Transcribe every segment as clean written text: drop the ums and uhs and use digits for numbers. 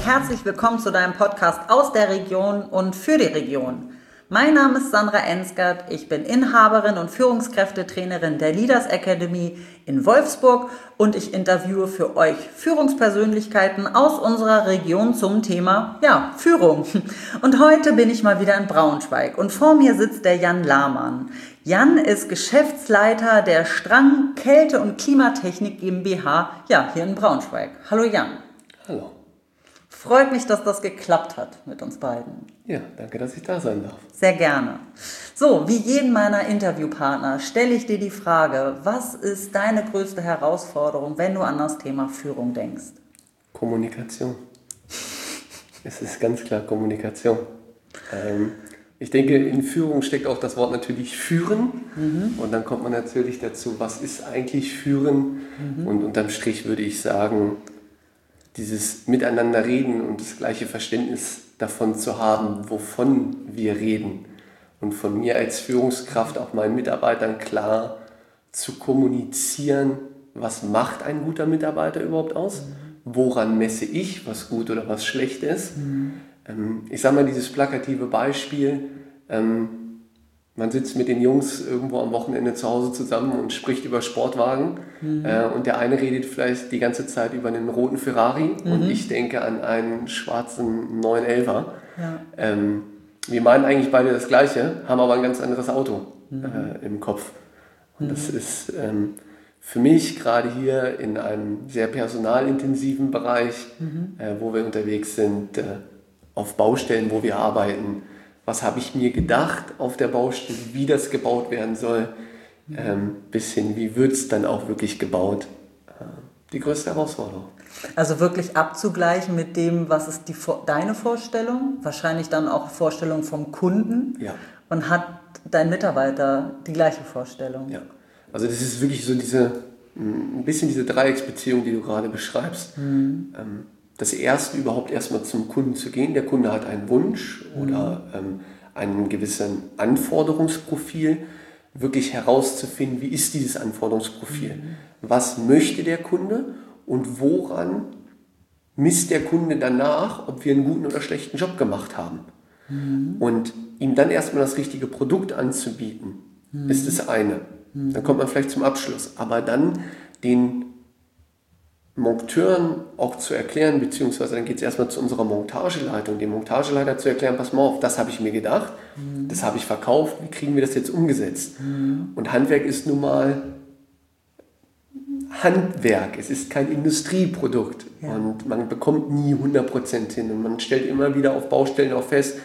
und herzlich willkommen zu deinem Podcast aus der Region und für die Region. Mein Name ist Sandra Ensgert, ich bin Inhaberin und Führungskräftetrainerin der Leaders Academy in Wolfsburg und ich interviewe für euch Führungspersönlichkeiten aus unserer Region zum Thema Führung. Und heute bin ich mal wieder in Braunschweig und vor mir sitzt der Jan Lahmann. Jan ist Geschäftsleiter der Strang Kälte- und Klimatechnik GmbH hier in Braunschweig. Hallo Jan. Hallo. Freut mich, dass das geklappt hat mit uns beiden. Ja, danke, dass ich da sein darf. Sehr gerne. So, wie jeden meiner Interviewpartner stelle ich dir die Frage, was ist deine größte Herausforderung, wenn du an das Thema Führung denkst? Kommunikation. Es ist ganz klar Kommunikation. Ich denke, in Führung steckt auch das Wort natürlich führen. Und dann kommt man natürlich dazu, was ist eigentlich führen? Und unterm Strich würde ich sagen, dieses Miteinander reden und das gleiche Verständnis davon zu haben, wovon wir reden. Und von mir als Führungskraft auch meinen Mitarbeitern klar zu kommunizieren, was macht ein guter Mitarbeiter überhaupt aus? Woran messe ich, was gut oder was schlecht ist? Ich sage mal dieses plakative Beispiel, man sitzt mit den Jungs irgendwo am Wochenende zu Hause zusammen und spricht über Sportwagen und der eine redet vielleicht die ganze Zeit über einen roten Ferrari und ich denke an einen schwarzen 911er. Ja. Wir meinen eigentlich beide das Gleiche, haben aber ein ganz anderes Auto im Kopf. Und das ist für mich gerade hier in einem sehr personalintensiven Bereich, wo wir unterwegs sind, auf Baustellen, wo wir arbeiten. Was habe ich mir gedacht auf der Baustelle, wie das gebaut werden soll, bis hin, wie wird es dann auch wirklich gebaut. Die größte Herausforderung. Also wirklich abzugleichen mit dem, was ist deine Vorstellung, wahrscheinlich dann auch Vorstellung vom Kunden. Ja. Und hat dein Mitarbeiter die gleiche Vorstellung? Ja, also das ist wirklich so ein bisschen diese Dreiecksbeziehung, die du gerade beschreibst. Das erste überhaupt erstmal zum Kunden zu gehen. Der Kunde hat einen Wunsch oder einen gewissen Anforderungsprofil, wirklich herauszufinden, wie ist dieses Anforderungsprofil? Was möchte der Kunde und woran misst der Kunde danach, ob wir einen guten oder schlechten Job gemacht haben? Und ihm dann erstmal das richtige Produkt anzubieten, ist das eine. Dann kommt man vielleicht zum Abschluss. Aber dann den Monteuren auch zu erklären, beziehungsweise dann geht es erstmal zu unserer Montageleitung, dem Montageleiter zu erklären, pass mal auf, das habe ich mir gedacht, das habe ich verkauft, wie kriegen wir das jetzt umgesetzt? Und Handwerk ist nun mal Handwerk, es ist kein Industrieprodukt und man bekommt nie 100% hin und man stellt immer wieder auf Baustellen auch fest,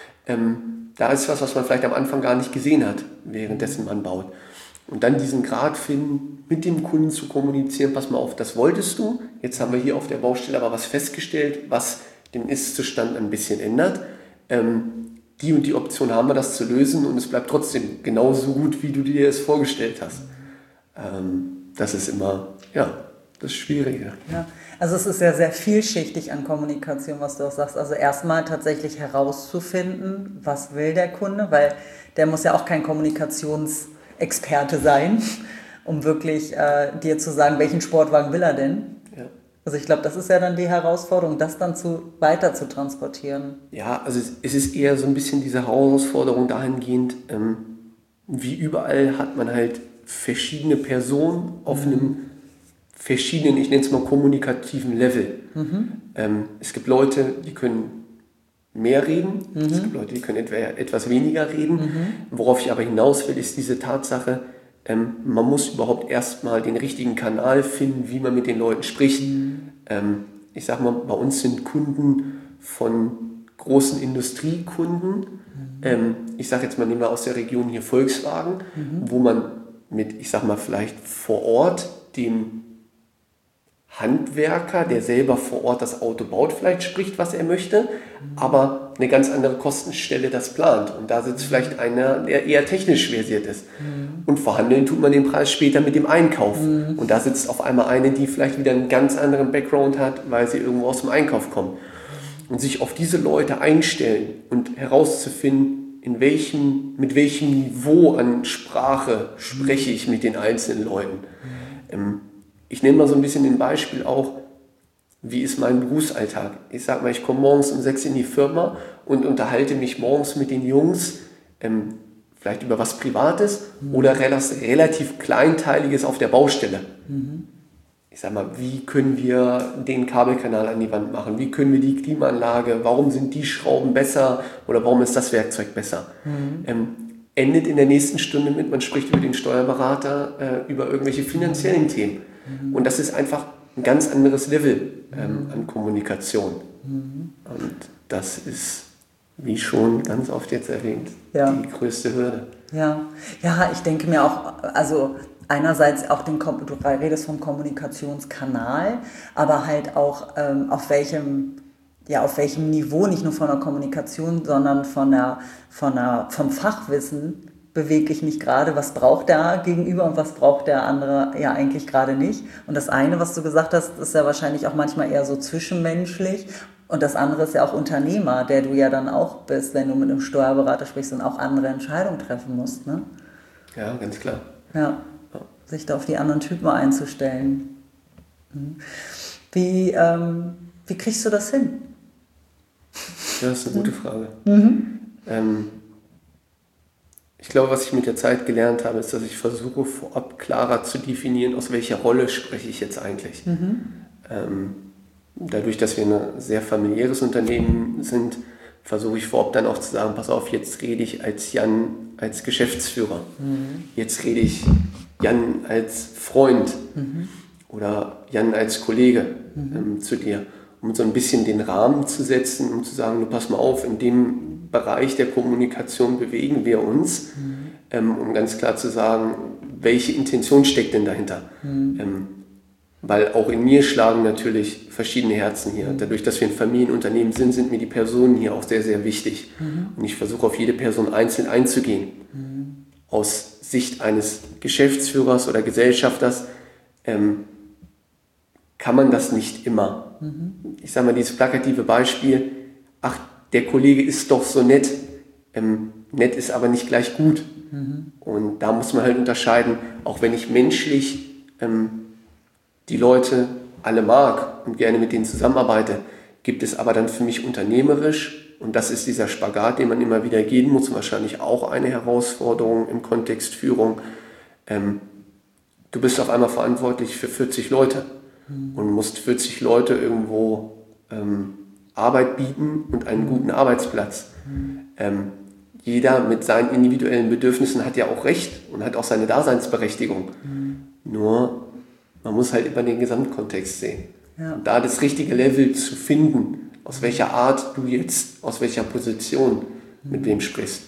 da ist was man vielleicht am Anfang gar nicht gesehen hat, währenddessen man baut. Und dann diesen Grad finden, mit dem Kunden zu kommunizieren, pass mal auf, das wolltest du, jetzt haben wir hier auf der Baustelle aber was festgestellt, was den Ist-Zustand ein bisschen ändert. Die und die Option haben wir, das zu lösen und es bleibt trotzdem genauso gut, wie du dir es vorgestellt hast. Das ist immer, das Schwierige. Ja, also es ist ja sehr vielschichtig an Kommunikation, was du auch sagst. Also erstmal tatsächlich herauszufinden, was will der Kunde, weil der muss ja auch kein Kommunikationsexperte sein, um wirklich dir zu sagen, welchen Sportwagen will er denn? Ja. Also ich glaube, das ist ja dann die Herausforderung, das dann weiter zu transportieren. Ja, also es ist eher so ein bisschen diese Herausforderung dahingehend, wie überall hat man halt verschiedene Personen auf einem verschiedenen, ich nenne es mal kommunikativen Level. Es gibt Leute, die können mehr reden, es gibt Leute, die können etwas weniger reden. Worauf ich aber hinaus will, ist diese Tatsache, man muss überhaupt erstmal den richtigen Kanal finden, wie man mit den Leuten spricht. Ich sag mal, bei uns sind Kunden von großen Industriekunden. Ich sage jetzt mal, nehmen wir aus der Region hier Volkswagen, wo man mit, ich sag mal, vielleicht vor Ort dem Handwerker, der selber vor Ort das Auto baut, vielleicht spricht, was er möchte, aber eine ganz andere Kostenstelle das plant. Und da sitzt vielleicht einer, der eher technisch versiert ist. Und verhandeln tut man den Preis später mit dem Einkauf. Und da sitzt auf einmal eine, die vielleicht wieder einen ganz anderen Background hat, weil sie irgendwo aus dem Einkauf kommt. Und sich auf diese Leute einstellen und herauszufinden, mit welchem Niveau an Sprache spreche ich mit den einzelnen Leuten. Ich nenne mal so ein bisschen ein Beispiel auch, wie ist mein Berufsalltag? Ich sag mal, ich komme morgens um 6 in die Firma und unterhalte mich morgens mit den Jungs, vielleicht über was Privates oder relativ Kleinteiliges auf der Baustelle. Ich sag mal, wie können wir den Kabelkanal an die Wand machen? Wie können wir die Klimaanlage, warum sind die Schrauben besser oder warum ist das Werkzeug besser? Endet in der nächsten Stunde mit, man spricht über den Steuerberater, über irgendwelche finanziellen Themen. Und das ist einfach ein ganz anderes Level an Kommunikation. Und das ist, wie schon ganz oft jetzt erwähnt, die größte Hürde. Ja, ich denke mir auch, also einerseits auch du redest vom Kommunikationskanal, aber halt auch auf welchem Niveau, nicht nur von der Kommunikation, sondern vom Fachwissen bewege ich mich gerade, was braucht der Gegenüber und was braucht der andere ja eigentlich gerade nicht. Und das eine, was du gesagt hast, ist ja wahrscheinlich auch manchmal eher so zwischenmenschlich. Und das andere ist ja auch Unternehmer, der du ja dann auch bist, wenn du mit einem Steuerberater sprichst und auch andere Entscheidungen treffen musst. Ne? Ja, ganz klar. Ja, sich da auf die anderen Typen einzustellen. Wie kriegst du das hin? Ja, das ist eine gute Frage. Ich glaube, was ich mit der Zeit gelernt habe, ist, dass ich versuche, vorab klarer zu definieren, aus welcher Rolle spreche ich jetzt eigentlich. Dadurch, dass wir ein sehr familiäres Unternehmen sind, versuche ich vorab dann auch zu sagen, pass auf, jetzt rede ich als Jan als Geschäftsführer. Jetzt rede ich Jan als Freund oder Jan als Kollege zu dir, um so ein bisschen den Rahmen zu setzen, um zu sagen, du pass mal auf, in dem Bereich der Kommunikation bewegen wir uns, um ganz klar zu sagen, welche Intention steckt denn dahinter. Weil auch in mir schlagen natürlich verschiedene Herzen hier. Dadurch, dass wir ein Familienunternehmen sind mir die Personen hier auch sehr, sehr wichtig. Und ich versuche auf jede Person einzeln einzugehen. Aus Sicht eines Geschäftsführers oder Gesellschafters kann man das nicht immer. Ich sage mal, dieses plakative Beispiel, ach, der Kollege ist doch so nett. Nett ist aber nicht gleich gut. Und da muss man halt unterscheiden, auch wenn ich menschlich die Leute alle mag und gerne mit denen zusammenarbeite, gibt es aber dann für mich unternehmerisch, und das ist dieser Spagat, den man immer wieder gehen muss, wahrscheinlich auch eine Herausforderung im Kontext Führung. Du bist auf einmal verantwortlich für 40 Leute und musst 40 Leute irgendwo Arbeit bieten und einen guten Arbeitsplatz. Jeder mit seinen individuellen Bedürfnissen hat ja auch Recht und hat auch seine Daseinsberechtigung. Nur man muss halt immer den Gesamtkontext sehen. Ja. Und da das richtige Level zu finden, aus welcher Art du jetzt, aus welcher Position mit wem sprichst.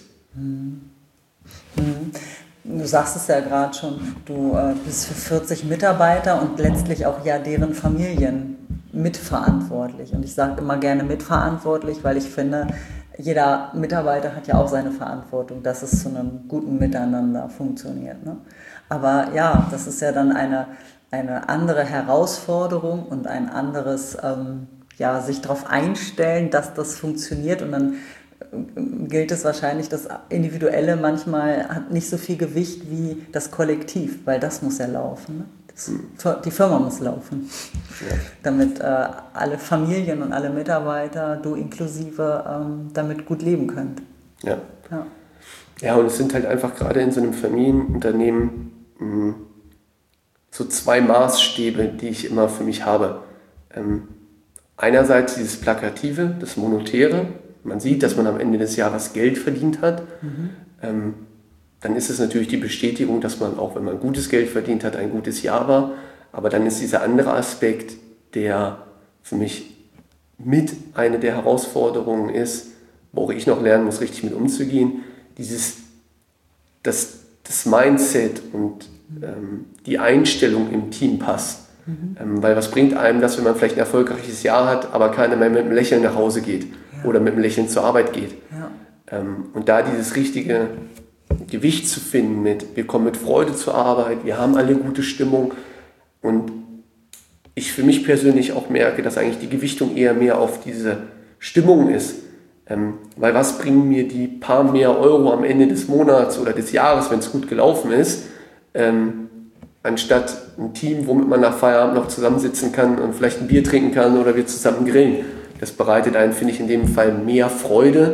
Du sagst es ja gerade schon, du bist für 40 Mitarbeiter und letztlich auch ja deren Familien mitverantwortlich. Und ich sage immer gerne mitverantwortlich, weil ich finde, jeder Mitarbeiter hat ja auch seine Verantwortung, dass es zu einem guten Miteinander funktioniert. Ne? Aber ja, das ist ja dann eine andere Herausforderung und ein anderes, sich darauf einstellen, dass das funktioniert. Und dann gilt es wahrscheinlich, das Individuelle manchmal hat nicht so viel Gewicht wie das Kollektiv, weil das muss ja laufen. Ne? Die Firma muss laufen, damit alle Familien und alle Mitarbeiter, du inklusive, damit gut leben können. Ja, und es sind halt einfach gerade in so einem Familienunternehmen so zwei Maßstäbe, die ich immer für mich habe. Einerseits dieses Plakative, das Monetäre. Man sieht, dass man am Ende des Jahres Geld verdient hat. Dann ist es natürlich die Bestätigung, dass man, auch wenn man gutes Geld verdient hat, ein gutes Jahr war. Aber dann ist dieser andere Aspekt, der für mich mit eine der Herausforderungen ist, wo ich noch lernen muss, richtig mit umzugehen, das Mindset und die Einstellung im Team passt. Weil was bringt einem das, wenn man vielleicht ein erfolgreiches Jahr hat, aber keiner mehr mit einem Lächeln nach Hause geht oder mit einem Lächeln zur Arbeit geht. Und da dieses richtige Gewicht zu finden mit, wir kommen mit Freude zur Arbeit, wir haben alle gute Stimmung, und ich für mich persönlich auch merke, dass eigentlich die Gewichtung eher mehr auf diese Stimmung ist. Weil was bringen mir die paar mehr Euro am Ende des Monats oder des Jahres, wenn es gut gelaufen ist, anstatt ein Team, womit man nach Feierabend noch zusammensitzen kann und vielleicht ein Bier trinken kann oder wir zusammen grillen. Das bereitet einen, finde ich, in dem Fall mehr Freude,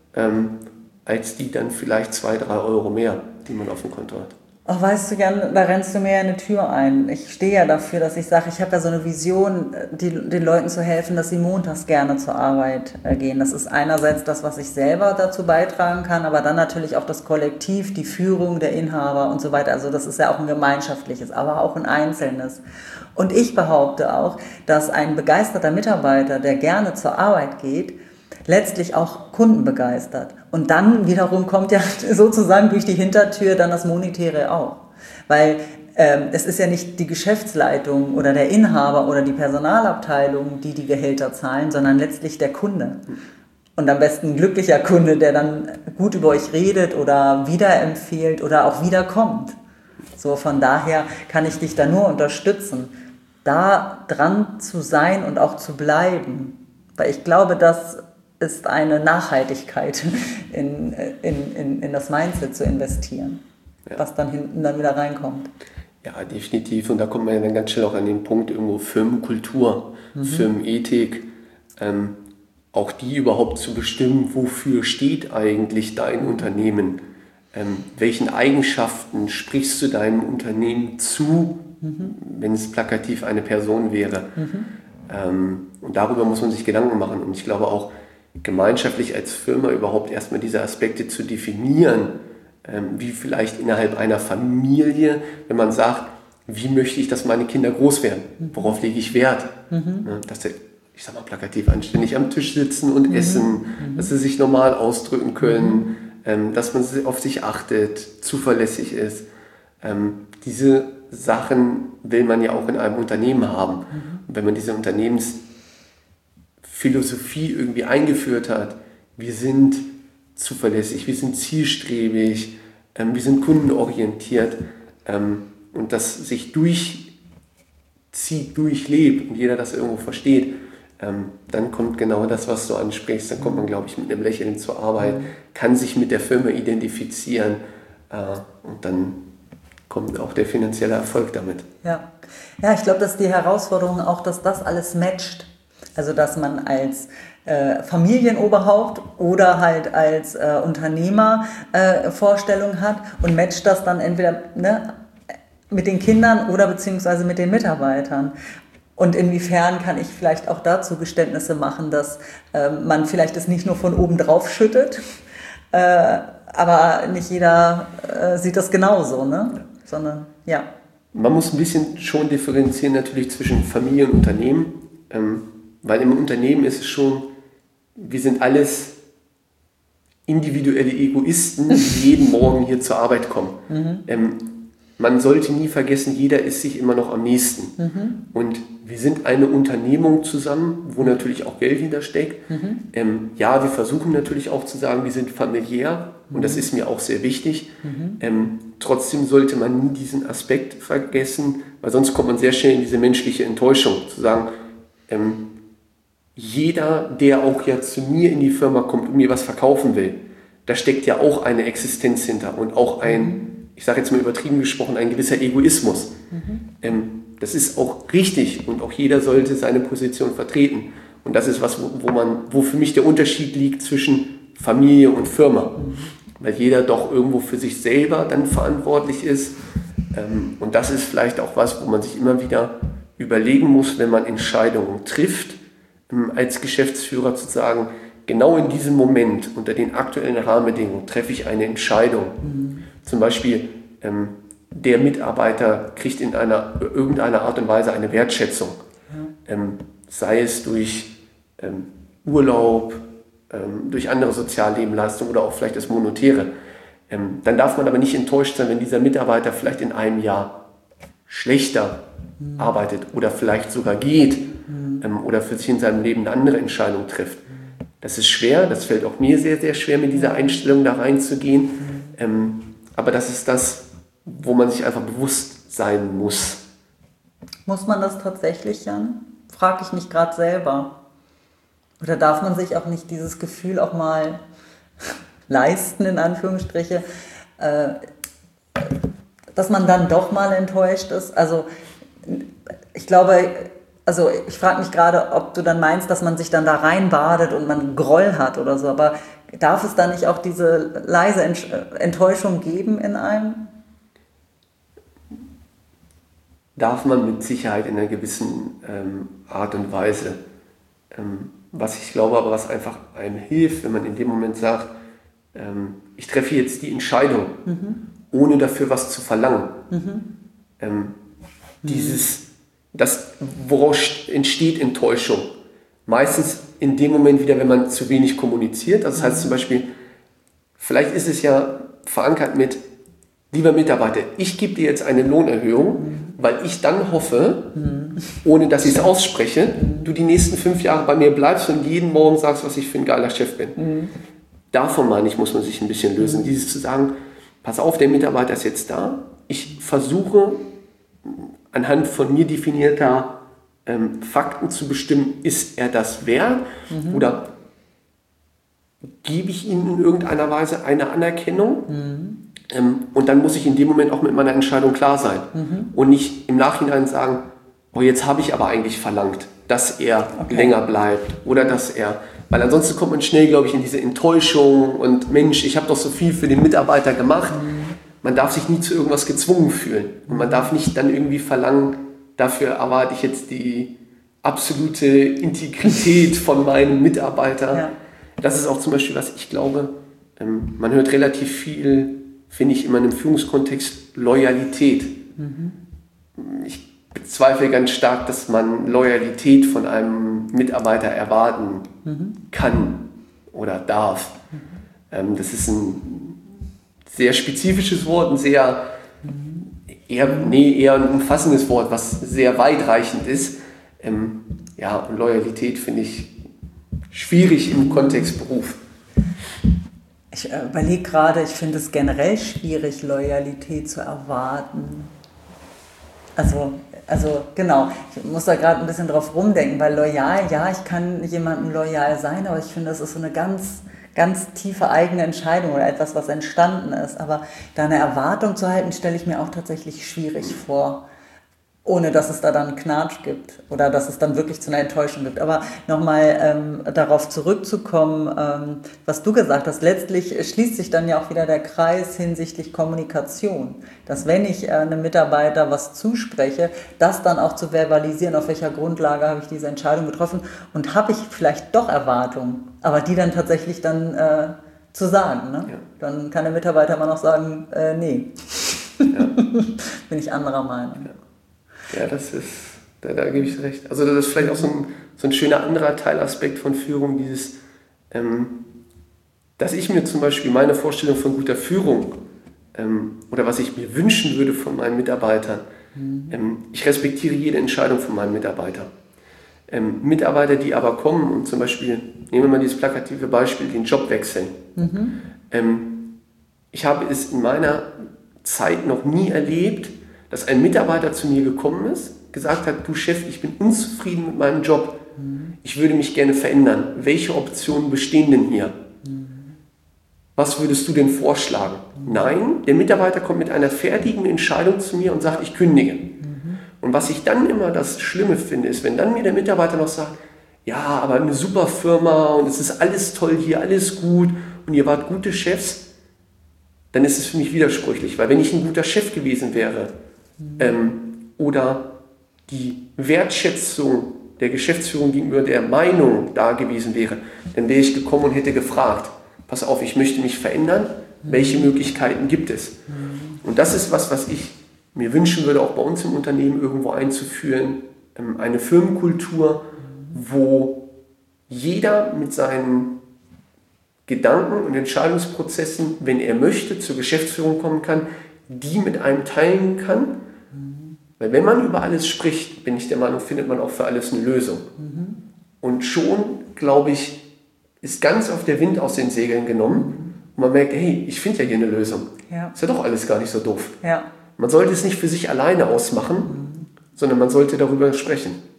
als die dann vielleicht 2-3 Euro mehr, die man auf dem Konto hat. Ach, weißt du, Jan, da rennst du mir ja eine Tür ein. Ich stehe ja dafür, dass ich sage, ich habe ja so eine Vision, den Leuten zu helfen, dass sie montags gerne zur Arbeit gehen. Das ist einerseits das, was ich selber dazu beitragen kann, aber dann natürlich auch das Kollektiv, die Führung der Inhaber und so weiter. Also das ist ja auch ein gemeinschaftliches, aber auch ein einzelnes. Und ich behaupte auch, dass ein begeisterter Mitarbeiter, der gerne zur Arbeit geht, letztlich auch Kunden begeistert. Und dann wiederum kommt ja sozusagen durch die Hintertür dann das Monetäre auch. Weil es ist ja nicht die Geschäftsleitung oder der Inhaber oder die Personalabteilung, die Gehälter zahlen, sondern letztlich der Kunde. Und am besten ein glücklicher Kunde, der dann gut über euch redet oder wiederempfiehlt oder auch wiederkommt. So, von daher kann ich dich da nur unterstützen, da dran zu sein und auch zu bleiben. Weil ich glaube, das ist eine Nachhaltigkeit in das Mindset zu investieren, was dann hinten dann wieder reinkommt. Ja, definitiv. Und da kommt man ja dann ganz schnell auch an den Punkt irgendwo Firmenkultur, Firmenethik, auch die überhaupt zu bestimmen, wofür steht eigentlich dein Unternehmen? Welchen Eigenschaften sprichst du deinem Unternehmen zu, wenn es plakativ eine Person wäre? Und darüber muss man sich Gedanken machen. Und ich glaube auch, gemeinschaftlich als Firma überhaupt erstmal diese Aspekte zu definieren, wie vielleicht innerhalb einer Familie, wenn man sagt, wie möchte ich, dass meine Kinder groß werden? Worauf lege ich Wert? Dass sie, ich sag mal plakativ, anständig am Tisch sitzen und essen, dass sie sich normal ausdrücken können, dass man auf sich achtet, zuverlässig ist. Diese Sachen will man ja auch in einem Unternehmen haben. Und wenn man diese Unternehmensphilosophie irgendwie eingeführt hat, wir sind zuverlässig, wir sind zielstrebig, wir sind kundenorientiert und das sich durchzieht, durchlebt und jeder das irgendwo versteht, dann kommt genau das, was du ansprichst. Dann kommt man, glaube ich, mit einem Lächeln zur Arbeit, kann sich mit der Firma identifizieren und dann kommt auch der finanzielle Erfolg damit. Ja, ich glaube, dass die Herausforderung auch, dass das alles matcht. Also, dass man als Familienoberhaupt oder halt als Unternehmer Vorstellungen hat und matcht das dann entweder mit den Kindern oder beziehungsweise mit den Mitarbeitern. Und inwiefern kann ich vielleicht auch dazu Geständnisse machen, dass man vielleicht es nicht nur von oben drauf schüttet, aber nicht jeder sieht das genauso, ne? Sondern, ja. Man muss ein bisschen schon differenzieren natürlich zwischen Familie und Unternehmen, weil im Unternehmen ist es schon, wir sind alles individuelle Egoisten, die jeden Morgen hier zur Arbeit kommen. Man sollte nie vergessen, jeder ist sich immer noch am nächsten. Und wir sind eine Unternehmung zusammen, wo natürlich auch Geld hintersteckt. Ja, wir versuchen natürlich auch zu sagen, wir sind familiär und das ist mir auch sehr wichtig. Trotzdem sollte man nie diesen Aspekt vergessen, weil sonst kommt man sehr schnell in diese menschliche Enttäuschung, zu sagen, jeder, der auch ja zu mir in die Firma kommt und mir was verkaufen will, da steckt ja auch eine Existenz hinter und auch ein, ich sage jetzt mal übertrieben gesprochen, ein gewisser Egoismus. Das ist auch richtig und auch jeder sollte seine Position vertreten. Und das ist was, wo für mich der Unterschied liegt zwischen Familie und Firma. Weil jeder doch irgendwo für sich selber dann verantwortlich ist. Und das ist vielleicht auch was, wo man sich immer wieder überlegen muss, wenn man Entscheidungen trifft, als Geschäftsführer zu sagen, genau in diesem Moment, unter den aktuellen Rahmenbedingungen, treffe ich eine Entscheidung. Zum Beispiel, der Mitarbeiter kriegt in irgendeiner Art und Weise eine Wertschätzung. Sei es durch Urlaub, durch andere Soziallebenleistungen oder auch vielleicht das Monetäre. Dann darf man aber nicht enttäuscht sein, wenn dieser Mitarbeiter vielleicht in einem Jahr schlechter arbeitet oder vielleicht sogar geht oder für sich in seinem Leben eine andere Entscheidung trifft. Das ist schwer, das fällt auch mir sehr, sehr schwer, mit dieser Einstellung da reinzugehen. Aber das ist das, wo man sich einfach bewusst sein muss. Muss man das tatsächlich, Jan? Frage ich mich gerade selber. Oder darf man sich auch nicht dieses Gefühl auch mal dass man dann doch mal enttäuscht ist? Also ich glaube, also ich frage mich gerade, ob du dann meinst, dass man sich dann da reinbadet und man Groll hat oder so, aber darf es da nicht auch diese leise Enttäuschung geben in einem? Darf man mit Sicherheit in einer gewissen Art und Weise. Was ich glaube, aber was einfach einem hilft, wenn man in dem Moment sagt, ich treffe jetzt die Entscheidung, ohne dafür was zu verlangen. Woraus entsteht Enttäuschung? Meistens in dem Moment wieder, wenn man zu wenig kommuniziert. Das heißt zum Beispiel, vielleicht ist es ja verankert mit, lieber Mitarbeiter, ich gebe dir jetzt eine Lohnerhöhung, weil ich dann hoffe, ohne dass ich es ausspreche, du die nächsten 5 Jahre bei mir bleibst und jeden Morgen sagst, was ich für ein geiler Chef bin. Davon, meine ich, muss man sich ein bisschen lösen. Dieses zu sagen, pass auf, der Mitarbeiter ist jetzt da. Ich versuche, anhand von mir definierter Fakten zu bestimmen, ist er das wert oder gebe ich ihm in irgendeiner Weise eine Anerkennung? Und dann muss ich in dem Moment auch mit meiner Entscheidung klar sein und nicht im Nachhinein sagen, oh, jetzt habe ich aber eigentlich verlangt, dass er länger bleibt oder dass er, weil ansonsten kommt man schnell, glaube ich, in diese Enttäuschung und Mensch, ich habe doch so viel für den Mitarbeiter gemacht. Man darf sich nie zu irgendwas gezwungen fühlen und man darf nicht dann irgendwie verlangen, dafür erwarte ich jetzt die absolute Integrität von meinem Mitarbeiter. Ja. Das ist auch zum Beispiel, was ich glaube, man hört relativ viel, finde ich, immer in einem Führungskontext Loyalität. Ich bezweifle ganz stark, dass man Loyalität von einem Mitarbeiter erwarten kann oder darf. Das ist ein sehr spezifisches Wort, ein sehr eher ein umfassendes Wort, was sehr weitreichend ist. Und Loyalität finde ich schwierig im Kontext Beruf. Ich überlege gerade, ich finde es generell schwierig, Loyalität zu erwarten. Also genau, ich muss da gerade ein bisschen drauf rumdenken, weil loyal, ja, ich kann jemandem loyal sein, aber ich finde, das ist so eine ganz tiefe eigene Entscheidung oder etwas, was entstanden ist. Aber da eine Erwartung zu halten, stelle ich mir auch tatsächlich schwierig vor, ohne dass es da dann Knatsch gibt oder dass es dann wirklich zu einer Enttäuschung gibt. Aber nochmal darauf zurückzukommen, was du gesagt hast, letztlich schließt sich dann ja auch wieder der Kreis hinsichtlich Kommunikation. Dass wenn ich einem Mitarbeiter was zuspreche, das dann auch zu verbalisieren, auf welcher Grundlage habe ich diese Entscheidung getroffen und habe ich vielleicht doch Erwartungen, aber die dann tatsächlich dann zu sagen. Ne? Ja. Dann kann der Mitarbeiter immer noch sagen, nee, bin ich anderer Meinung. Ja. Ja, das ist, da gebe ich recht. Also das ist vielleicht auch so ein schöner anderer Teilaspekt von Führung, dieses, dass ich mir zum Beispiel meine Vorstellung von guter Führung oder was ich mir wünschen würde von meinen Mitarbeitern, ich respektiere jede Entscheidung von meinen Mitarbeitern. Mitarbeiter, die aber kommen und zum Beispiel, nehmen wir mal dieses plakative Beispiel, den Job wechseln. Ich habe es in meiner Zeit noch nie erlebt, dass ein Mitarbeiter zu mir gekommen ist, gesagt hat, du Chef, ich bin unzufrieden mit meinem Job, ich würde mich gerne verändern. Welche Optionen bestehen denn hier? Was würdest du denn vorschlagen? Nein, der Mitarbeiter kommt mit einer fertigen Entscheidung zu mir und sagt, ich kündige. Und was ich dann immer das Schlimme finde, ist, wenn dann mir der Mitarbeiter noch sagt, ja, aber eine super Firma und es ist alles toll hier, alles gut und ihr wart gute Chefs, dann ist es für mich widersprüchlich, weil wenn ich ein guter Chef gewesen wäre, oder die Wertschätzung der Geschäftsführung gegenüber der Meinung da gewesen wäre, dann wäre ich gekommen und hätte gefragt, pass auf, ich möchte mich verändern, welche Möglichkeiten gibt es? Und das ist was ich mir wünschen würde, auch bei uns im Unternehmen irgendwo einzuführen, eine Firmenkultur, wo jeder mit seinen Gedanken und Entscheidungsprozessen, wenn er möchte, zur Geschäftsführung kommen kann, die mit einem teilen kann. Weil wenn man über alles spricht, bin ich der Meinung, findet man auch für alles eine Lösung. Und schon, glaube ich, ist ganz auf der Wind aus den Segeln genommen und man merkt, hey, ich finde ja hier eine Lösung. Ja. Ist ja doch alles gar nicht so doof. Ja. Man sollte es nicht für sich alleine ausmachen, sondern man sollte darüber sprechen.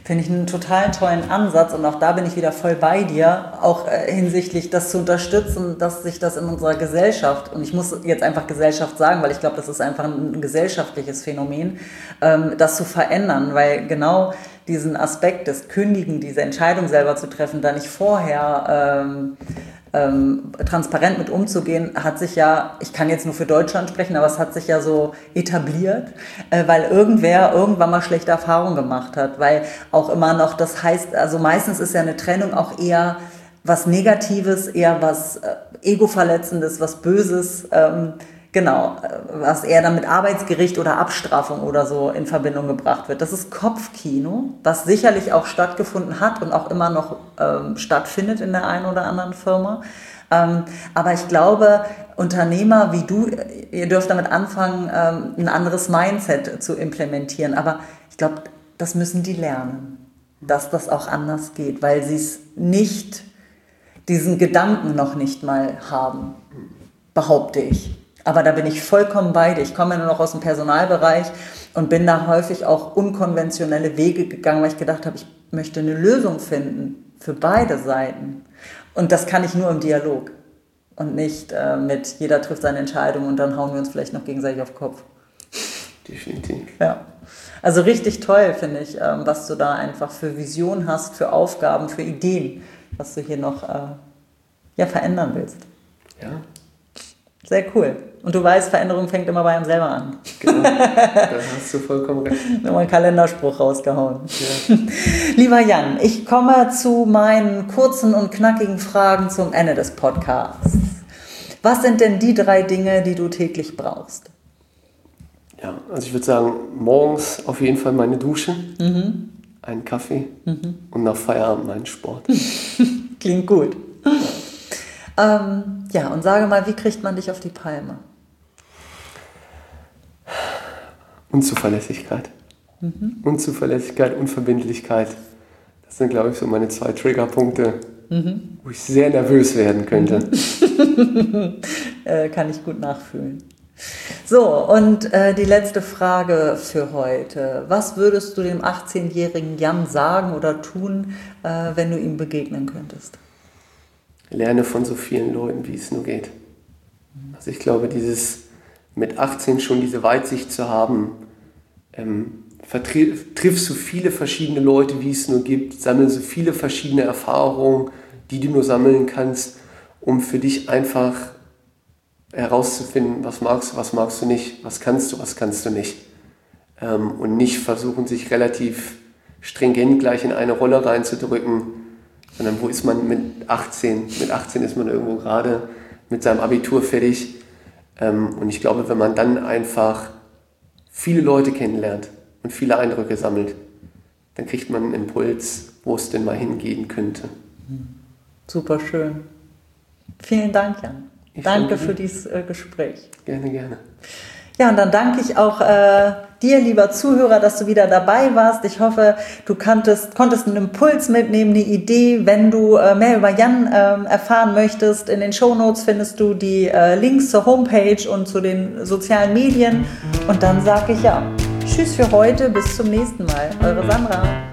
Finde ich einen total tollen Ansatz und auch da bin ich wieder voll bei dir, auch hinsichtlich das zu unterstützen, dass sich das in unserer Gesellschaft, und ich muss jetzt einfach Gesellschaft sagen, weil ich glaube, das ist einfach ein gesellschaftliches Phänomen, das zu verändern, weil genau diesen Aspekt des Kündigen, diese Entscheidung selber zu treffen, da nicht vorher transparent mit umzugehen, hat sich ja, ich kann jetzt nur für Deutschland sprechen, aber es hat sich ja so etabliert, weil irgendwer irgendwann mal schlechte Erfahrungen gemacht hat, weil auch immer noch, das heißt, also meistens ist ja eine Trennung auch eher was Negatives, eher was Ego-Verletzendes, was Böses, genau, was eher dann mit Arbeitsgericht oder Abstrafung oder so in Verbindung gebracht wird. Das ist Kopfkino, was sicherlich auch stattgefunden hat und auch immer noch stattfindet in der einen oder anderen Firma. Aber ich glaube, Unternehmer wie du, ihr dürft damit anfangen, ein anderes Mindset zu implementieren. Aber ich glaube, das müssen die lernen, dass das auch anders geht, weil sie es nicht, diesen Gedanken noch nicht mal haben, behaupte ich. Aber da bin ich vollkommen bei dir. Ich komme ja nur noch aus dem Personalbereich und bin da häufig auch unkonventionelle Wege gegangen, weil ich gedacht habe, ich möchte eine Lösung finden für beide Seiten. Und das kann ich nur im Dialog und nicht mit jeder trifft seine Entscheidung und dann hauen wir uns vielleicht noch gegenseitig auf den Kopf. Definitiv. Ja, also richtig toll, finde ich, was du da einfach für Vision hast, für Aufgaben, für Ideen, was du hier noch verändern willst. Ja. Sehr cool. Und du weißt, Veränderung fängt immer bei einem selber an. Genau, da hast du vollkommen recht. Nochmal einen Kalenderspruch rausgehauen. Ja. Lieber Jan, ich komme zu meinen kurzen und knackigen Fragen zum Ende des Podcasts. Was sind denn die 3 Dinge, die du täglich brauchst? Ja, also ich würde sagen, morgens auf jeden Fall meine Dusche, einen Kaffee und nach Feierabend meinen Sport. Klingt gut. Ja, und sage mal, wie kriegt man dich auf die Palme? Unzuverlässigkeit. Unzuverlässigkeit, Unverbindlichkeit. Das sind, glaube ich, so meine 2 Triggerpunkte, wo ich sehr nervös werden könnte. Kann ich gut nachfühlen. So, und die letzte Frage für heute. Was würdest du dem 18-jährigen Jan sagen oder tun, wenn du ihm begegnen könntest? Lerne von so vielen Leuten, wie es nur geht. Also ich glaube, dieses mit 18 schon diese Weitsicht zu haben, triff so viele verschiedene Leute, wie es nur gibt, sammle so viele verschiedene Erfahrungen, die du nur sammeln kannst, um für dich einfach herauszufinden, was magst du nicht, was kannst du nicht. Und nicht versuchen, sich relativ stringent gleich in eine Rolle reinzudrücken, sondern wo ist man mit 18? Mit 18 ist man irgendwo gerade mit seinem Abitur fertig. Und ich glaube, wenn man dann einfach viele Leute kennenlernt und viele Eindrücke sammelt, dann kriegt man einen Impuls, wo es denn mal hingehen könnte. Super schön. Vielen Dank, Jan. Danke für dieses Gespräch. Gerne, gerne. Ja, und dann danke ich auch dir, lieber Zuhörer, dass du wieder dabei warst. Ich hoffe, du konntest einen Impuls mitnehmen, eine Idee. Wenn du mehr über Jan erfahren möchtest, in den Shownotes findest du die Links zur Homepage und zu den sozialen Medien. Und dann sage ich ja, tschüss für heute, bis zum nächsten Mal. Eure Sandra.